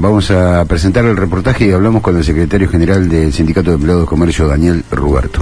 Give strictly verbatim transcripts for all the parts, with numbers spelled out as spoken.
vamos a presentar el reportaje y hablamos con el secretario general del Sindicato de Empleados de Comercio, Daniel Ruberto.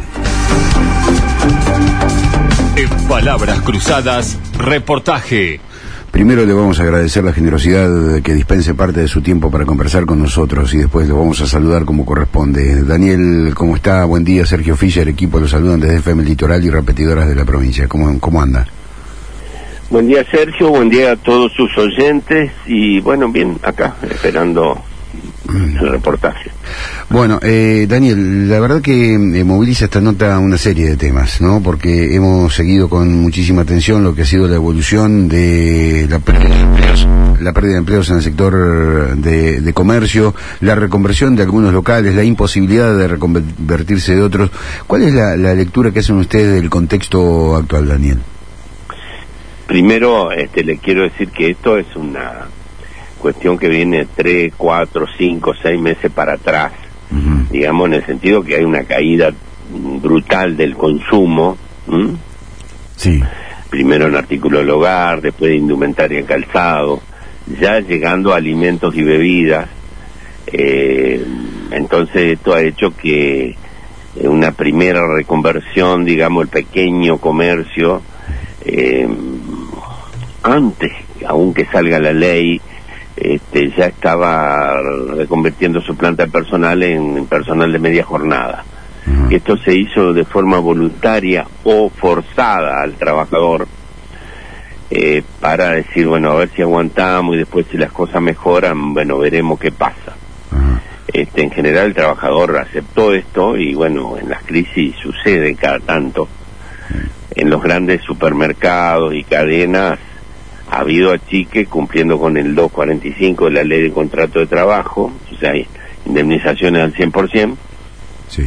En palabras cruzadas, reportaje. Primero le vamos a agradecer la generosidad que dispense parte de su tiempo para conversar con nosotros y después lo vamos a saludar como corresponde. Daniel, ¿cómo está? Buen día. Sergio Fischer, equipo, lo saludan desde F M Litoral y repetidoras de la provincia. ¿Cómo, cómo anda? Buen día, Sergio, buen día a todos sus oyentes y bueno, bien, acá, esperando el reportaje. Bueno, eh, Daniel, la verdad que eh, moviliza esta nota una serie de temas, ¿no? Porque hemos seguido con muchísima atención lo que ha sido la evolución de la pérdida de empleos, la pérdida de empleos en el sector de, de comercio, la reconversión de algunos locales, la imposibilidad de reconvertirse de otros. ¿Cuál es la, la lectura que hacen ustedes del contexto actual, Daniel? Primero, este, le quiero decir que esto es una cuestión que viene tres, cuatro, cinco, seis meses para atrás, uh-huh. digamos, en el sentido que hay una caída brutal del consumo, ¿m? Sí. Primero en artículos del hogar, después de indumentaria y calzado, ya llegando a alimentos y bebidas, eh, entonces esto ha hecho que una primera reconversión, digamos, el pequeño comercio, eh, antes, aunque salga la ley, este, ya estaba reconvirtiendo su planta personal en personal de media jornada. Uh-huh. Esto se hizo de forma voluntaria o forzada al trabajador eh, para decir, bueno, a ver si aguantamos y después si las cosas mejoran, bueno, veremos qué pasa. Uh-huh. Este, en general el trabajador aceptó esto y bueno, en las crisis sucede cada tanto. En los grandes supermercados y cadenas ha habido achique cumpliendo con el doscientos cuarenta y cinco de la ley de contrato de trabajo, o sea, indemnizaciones al cien por ciento. Sí.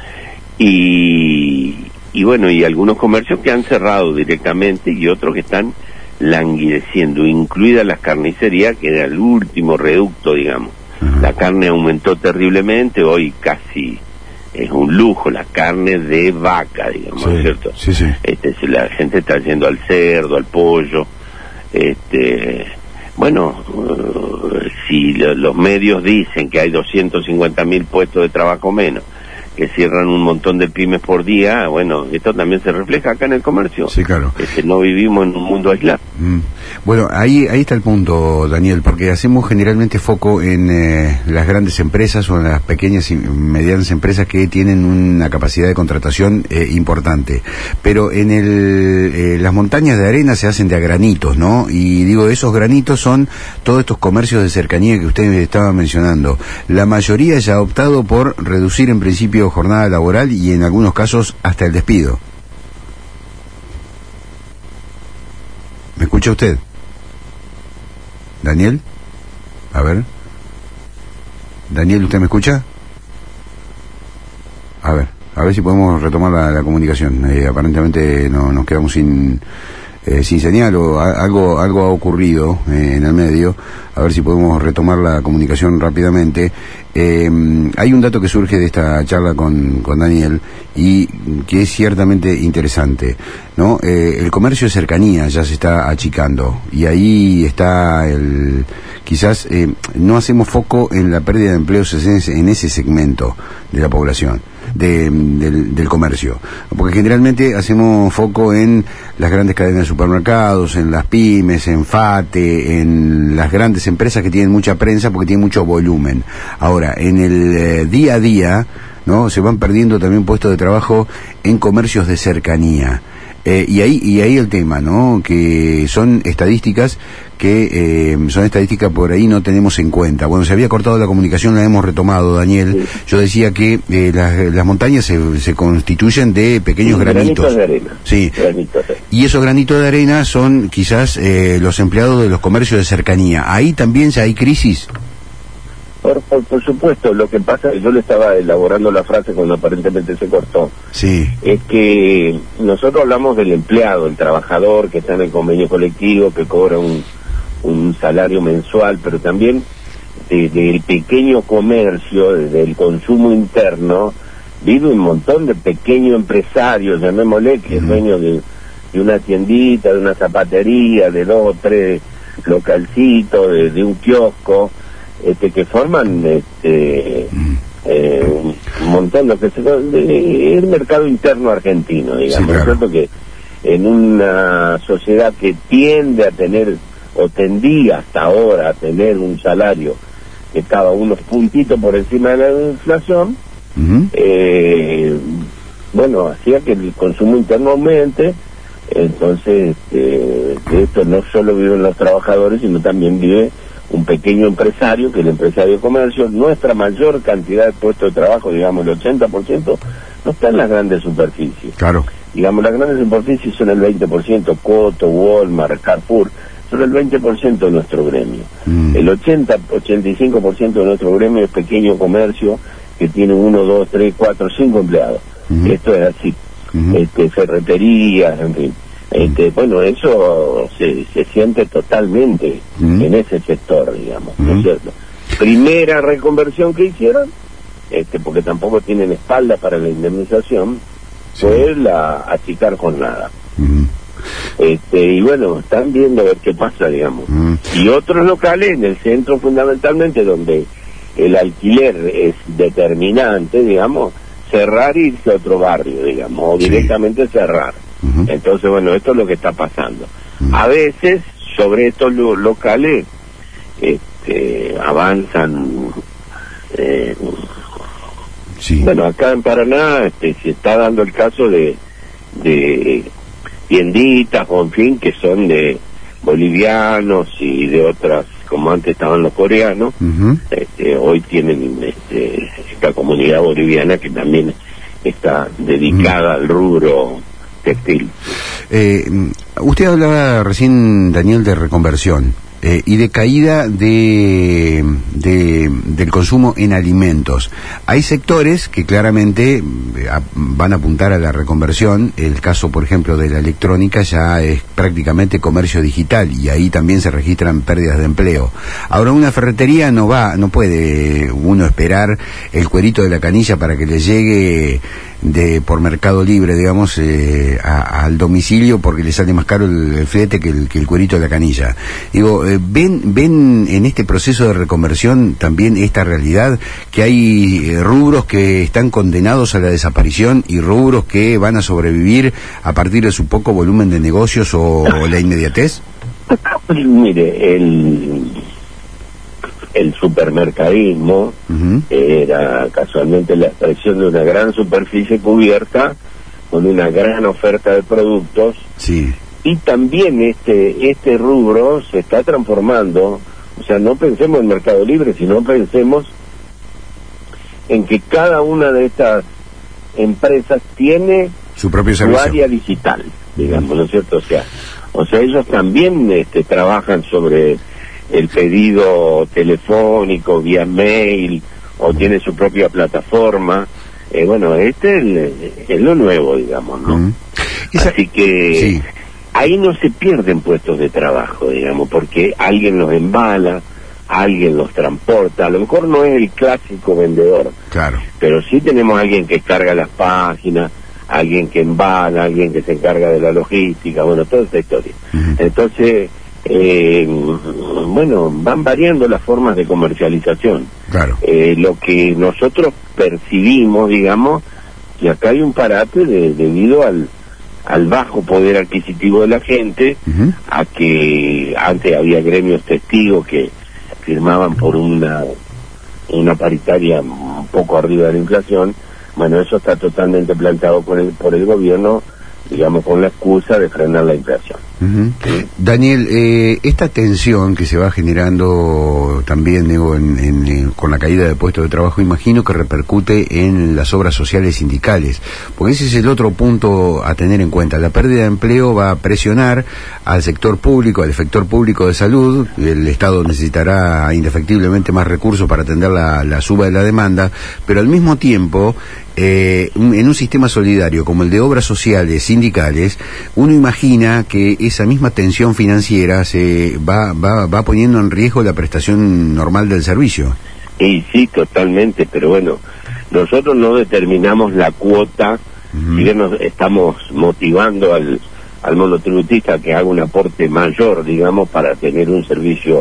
Y, y bueno, y algunos comercios que han cerrado directamente y otros que están languideciendo, incluidas las carnicerías, que era el último reducto, digamos. Uh-huh. La carne aumentó terriblemente, hoy casi es un lujo la carne de vaca, digamos, sí, ¿cierto? Sí, sí. Este, si la gente está yendo al cerdo, al pollo, este, bueno, uh, si lo, los medios dicen que hay doscientos cincuenta mil puestos de trabajo menos, que cierran un montón de pymes por día, bueno, esto también se refleja acá en el comercio. Sí, claro. Este, no vivimos en un mundo aislado. Mm. Bueno, ahí ahí está el punto, Daniel, porque hacemos generalmente foco en eh, las grandes empresas o en las pequeñas y medianas empresas que tienen una capacidad de contratación eh, importante, pero en el eh, las montañas de arena se hacen de a granitos, ¿no? Y digo, esos granitos son todos estos comercios de cercanía que usted estaba mencionando. La mayoría ya ha optado por reducir en principio jornada laboral y en algunos casos hasta el despido. ¿Me escucha usted? ¿Daniel? A ver. ¿Daniel, usted me escucha? A ver, a ver si podemos retomar la, la comunicación. Eh, aparentemente no, nos quedamos sin eh, sin señal o a, algo algo ha ocurrido eh, en el medio. A ver si podemos retomar la comunicación rápidamente. Eh, hay un dato que surge de esta charla con, con Daniel y que es ciertamente interesante, ¿no? Eh, el comercio de cercanía ya se está achicando y ahí está el... Quizás eh, no hacemos foco en la pérdida de empleos en ese, en ese segmento de la población, de, del, del comercio, porque generalmente hacemos foco en las grandes cadenas de supermercados, en las pymes, en FATE, en las grandes empresas que tienen mucha prensa porque tienen mucho volumen. Ahora, en el eh, día a día, ¿no? Se van perdiendo también puestos de trabajo en comercios de cercanía. Eh, y ahí y ahí el tema, ¿no? Que son estadísticas que eh, son estadísticas por ahí no tenemos en cuenta. Bueno, se había cortado la comunicación, la hemos retomado, Daniel. Sí. Yo decía que eh, las, las montañas se, se constituyen de pequeños sí, granitos. granitos de arena. Sí. Granitos de... Y esos granitos de arena son quizás eh, los empleados de los comercios de cercanía. Ahí también ya hay crisis. Por, por, por supuesto, lo que pasa, yo le estaba elaborando la frase cuando aparentemente se cortó, sí. es que nosotros hablamos del empleado, el trabajador que está en el convenio colectivo, que cobra un, un salario mensual, pero también de, del pequeño comercio, del consumo interno, vive un montón de pequeños empresarios, llamémosle, que uh-huh. es dueño de, de una tiendita, de una zapatería, de dos o tres localcitos, de, de un kiosco, este, que forman este, eh, un, un montón de, de el mercado interno argentino, digamos, sí, claro. ¿Cierto? Que en una sociedad que tiende a tener, o tendía hasta ahora a tener un salario que estaba unos puntitos por encima de la inflación, uh-huh. eh, bueno, hacía que el consumo interno aumente. Entonces, eh, de esto no solo viven los trabajadores, sino también vive un pequeño empresario, que es el empresario de comercio. Nuestra mayor cantidad de puestos de trabajo, digamos el ochenta por ciento, no está en las grandes superficies. Claro. Digamos, las grandes superficies son el veinte por ciento, Coto, Walmart, Carrefour, son el veinte por ciento de nuestro gremio. Mm. El ochenta, ochenta y cinco por ciento de nuestro gremio es pequeño comercio, que tiene uno, dos, tres, cuatro, cinco empleados. Mm-hmm. Esto es así. Uh-huh. Este, ferreterías, en fin. Este, uh-huh. Bueno, eso se, se siente totalmente uh-huh. en ese sector, digamos, uh-huh. ¿no es cierto? Primera reconversión que hicieron, este, porque tampoco tienen espalda para la indemnización, sí. fue la achicar jornada. Uh-huh. Este, y bueno, están viendo a ver qué pasa, digamos. Uh-huh. Y otros locales en el centro, fundamentalmente, donde el alquiler es determinante, digamos, cerrar y irse a otro barrio, digamos, o directamente sí. cerrar. Uh-huh. Entonces, bueno, esto es lo que está pasando. Uh-huh. A veces, sobre estos lo- locales, este, avanzan... Eh, sí. Bueno, acá en Paraná este, se está dando el caso de, de tienditas, o en fin, que son de bolivianos y de otras, como antes estaban los coreanos, uh-huh. este, hoy tienen este, esta comunidad boliviana que también está dedicada uh-huh. al rubro textil. Eh, usted hablaba recién, Daniel, de reconversión eh, y de caída de, de del consumo en alimentos. Hay sectores que claramente a, van a apuntar a la reconversión. El caso, por ejemplo, de la electrónica ya es prácticamente comercio digital y ahí también se registran pérdidas de empleo. Ahora, una ferretería no va, no puede uno esperar el cuerito de la canilla para que le llegue de por Mercado Libre, digamos, eh, a, al domicilio, porque le sale más caro el, el flete que el, que el cuerito de la canilla. Digo, eh, ven ven en este proceso de reconversión también esta realidad, que hay eh, rubros que están condenados a la desaparición y rubros que van a sobrevivir a partir de su poco volumen de negocios o, o la inmediatez. Mire, el el supermercadismo uh-huh. era casualmente la expresión de una gran superficie cubierta con una gran oferta de productos, sí. y también este este rubro se está transformando. O sea, no pensemos en Mercado Libre, sino pensemos en que cada una de estas empresas tiene su propio su servicio, área digital, digamos, ¿no es cierto? O sea, o sea, ellos también este, trabajan sobre el pedido telefónico, vía mail, o tiene su propia plataforma. Eh, bueno, este es, el, es lo nuevo, digamos, ¿no? Uh-huh. Esa... Así que sí. ahí no se pierden puestos de trabajo, digamos, porque alguien los embala, alguien los transporta. A lo mejor no es el clásico vendedor, claro, pero sí tenemos a alguien que carga las páginas, alguien que embala, alguien que se encarga de la logística, bueno, toda esta historia. Uh-huh. Entonces, eh, bueno, van variando las formas de comercialización. Claro. Eh, lo que nosotros percibimos, digamos, que acá hay un parate de, debido al al bajo poder adquisitivo de la gente, uh-huh. a que antes había gremios testigos que firmaban por una una paritaria un poco arriba de la inflación. Bueno, eso está totalmente planteado por el, por el gobierno, digamos, con la excusa de frenar la inflación. Uh-huh. ¿Sí? Daniel, eh, esta tensión que se va generando también, digo, en, en, en, con la caída de puestos de trabajo, imagino que repercute en las obras sociales sindicales, porque ese es el otro punto a tener en cuenta. La pérdida de empleo va a presionar al sector público, al sector público de salud. El Estado necesitará indefectiblemente más recursos para atender la, la suba de la demanda, pero al mismo tiempo, eh, en un sistema solidario como el de obras sociales sindicales, uno imagina que esa misma tensión financiera se va, va, va poniendo en riesgo la prestación normal del servicio. Y sí, totalmente, pero bueno, nosotros no determinamos la cuota, uh-huh. si bien nos estamos motivando al, al monotributista que haga un aporte mayor, digamos, para tener un servicio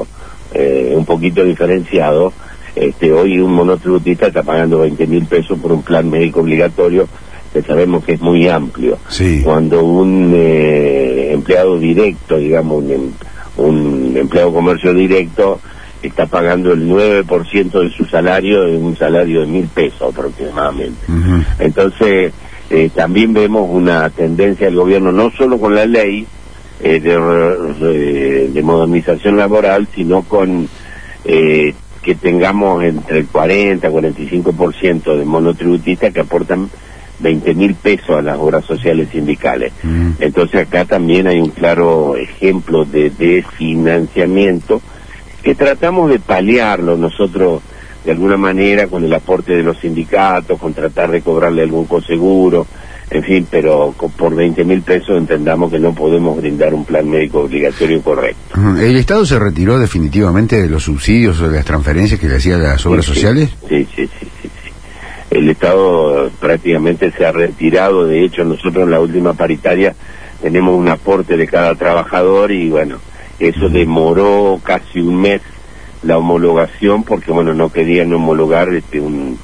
eh, un poquito diferenciado. Este, hoy un monotributista está pagando veinte mil pesos por un plan médico obligatorio que sabemos que es muy amplio. Sí. Cuando un eh, empleado directo, digamos, un, em, un empleado de comercio directo, está pagando el nueve por ciento de su salario, en un salario de mil pesos aproximadamente. Uh-huh. Entonces, eh, también vemos una tendencia del gobierno, no solo con la ley eh, de, de, de modernización laboral, sino con eh, que tengamos entre el cuarenta y cuarenta y cinco por ciento de monotributistas que aportan veinte mil pesos a las obras sociales sindicales. Uh-huh. Entonces acá también hay un claro ejemplo de, de financiamiento que tratamos de paliarlo nosotros de alguna manera con el aporte de los sindicatos, con tratar de cobrarle algún coseguro, en fin, pero con, por veinte mil pesos entendamos que no podemos brindar un plan médico obligatorio correcto. ¿El Estado se retiró definitivamente de los subsidios o de las transferencias que le hacía a las obras sí, sociales? Sí, sí, sí, sí, sí. El Estado prácticamente se ha retirado. De hecho, nosotros en la última paritaria tenemos un aporte de cada trabajador y bueno, eso demoró casi un mes la homologación porque bueno, no querían homologar este un,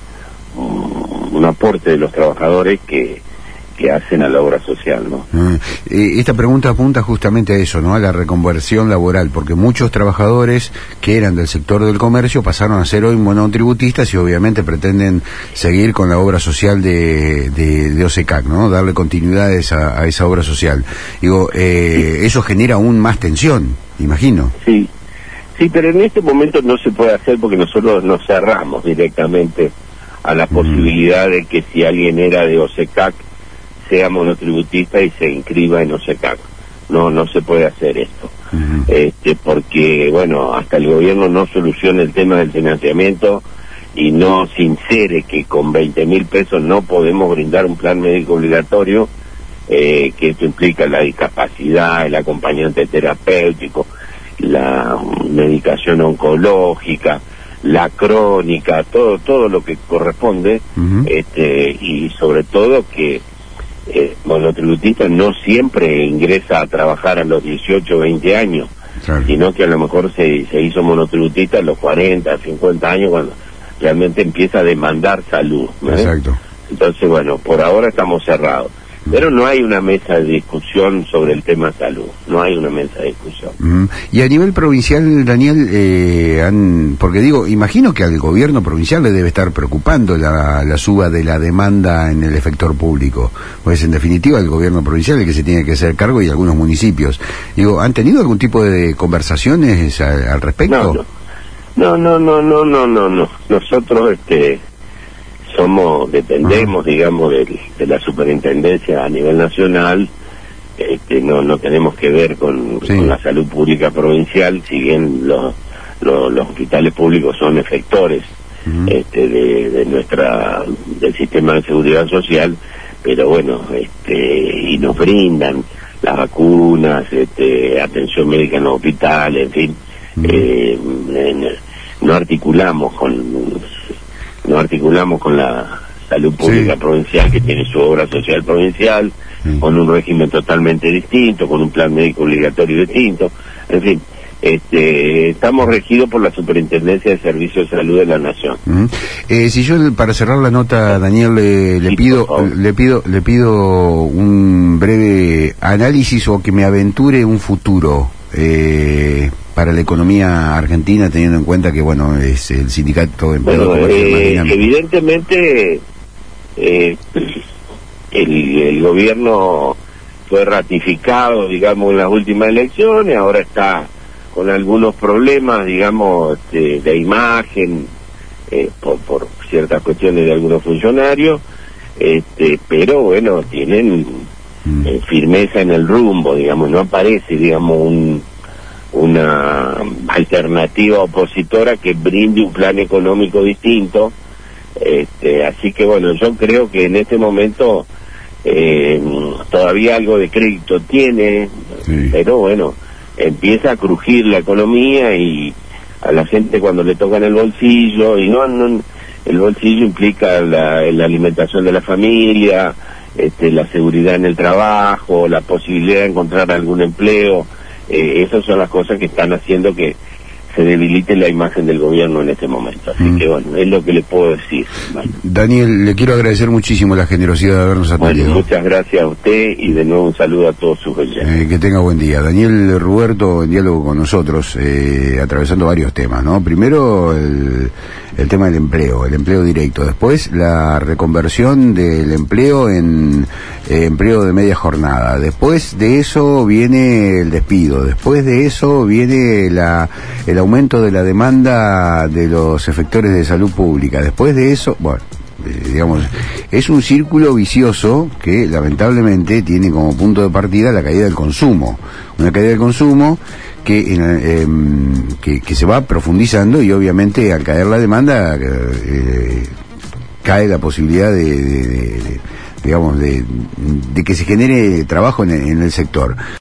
un, un aporte de los trabajadores que que hacen a la obra social, ¿no? Ah, eh, esta pregunta apunta justamente a eso, ¿no? A la reconversión laboral, porque muchos trabajadores que eran del sector del comercio pasaron a ser hoy monotributistas y obviamente pretenden seguir con la obra social de, de, de OSECAC, ¿no? Darle continuidad a esa, a esa obra social. Digo, eh, sí. Eso genera aún más tensión, imagino. Sí, sí, pero en este momento no se puede hacer porque nosotros nos cerramos directamente a la mm. posibilidad de que si alguien era de OSECAC sea monotributista y se inscriba en OSECAC. No, no se puede hacer esto. Uh-huh. Este, porque, bueno, hasta el gobierno no solucione el tema del financiamiento y no sincere que con veinte mil pesos no podemos brindar un plan médico obligatorio, eh, que esto implica la discapacidad, el acompañante terapéutico, la medicación oncológica, la crónica, todo, todo lo que corresponde, uh-huh. este, y sobre todo que Eh, monotributista no siempre ingresa a trabajar a los dieciocho o veinte años, claro. Sino que a lo mejor se, se hizo monotributista a los cuarenta, cincuenta años cuando realmente empieza a demandar salud, ¿no? Exacto. Entonces, bueno, por ahora estamos cerrados. Pero no hay una mesa de discusión sobre el tema salud, no hay una mesa de discusión. Mm. Y a nivel provincial, Daniel, eh, han, porque digo, imagino que al gobierno provincial le debe estar preocupando la, la suba de la demanda en el efector público, pues en definitiva el gobierno provincial es el que se tiene que hacer cargo y algunos municipios. Digo, ¿han tenido algún tipo de conversaciones al, al respecto? No, no, no, no, no, no, no. Nosotros, este... somos, dependemos, digamos, de, de la superintendencia a nivel nacional, este, no no tenemos que ver con, sí. con la salud pública provincial, si bien los, los, los hospitales públicos son efectores uh-huh. este, de, de nuestra, del sistema de seguridad social, pero bueno, este, y nos brindan las vacunas, este, atención médica en los hospitales, en fin, uh-huh. eh, en, no articulamos con no articulamos con la salud pública sí. provincial, que tiene su obra social provincial, sí. con un régimen totalmente distinto, con un plan médico obligatorio distinto, en fin, este, estamos regidos por la Superintendencia de Servicios de Salud de la Nación. Uh-huh. Eh, si yo, para cerrar la nota, Daniel, le, le sí, pido, le pido, le pido un breve análisis o que me aventure un futuro. Eh, para la economía argentina, teniendo en cuenta que, bueno, es el sindicato de empleados bueno, eh, evidentemente eh, el, el gobierno fue ratificado, digamos, en las últimas elecciones, ahora está con algunos problemas, digamos, de, de imagen, eh, por, por ciertas cuestiones de algunos funcionarios, este, pero bueno, tienen eh, firmeza en el rumbo, digamos, no aparece, digamos, un una alternativa opositora que brinde un plan económico distinto, este, así que bueno, yo creo que en este momento eh, todavía algo de crédito tiene, sí. pero bueno, empieza a crujir la economía y a la gente cuando le tocan el bolsillo, y no, no el bolsillo implica la, la alimentación de la familia, este, la seguridad en el trabajo, la posibilidad de encontrar algún empleo. Eh, esas son las cosas que están haciendo que se debilite la imagen del gobierno en este momento. Así mm. que bueno, es lo que le puedo decir. Bueno. Daniel, le quiero agradecer muchísimo la generosidad de habernos atendido. Bueno, muchas gracias a usted y de nuevo un saludo a todos sus oyentes. Eh, que tenga buen día. Daniel Ruberto en diálogo con nosotros, eh, atravesando varios temas, ¿no? Primero el, el tema del empleo, el empleo directo. Después la reconversión del empleo en eh, empleo de media jornada. Después de eso viene el despido. Después de eso viene la el aumento de la demanda de los efectores de salud pública. Después de eso, bueno, eh, digamos, es un círculo vicioso que lamentablemente tiene como punto de partida la caída del consumo. Una caída del consumo que, eh, que, que se va profundizando y obviamente al caer la demanda eh, cae la posibilidad de, de, de, de digamos, de, de que se genere trabajo en, en el sector.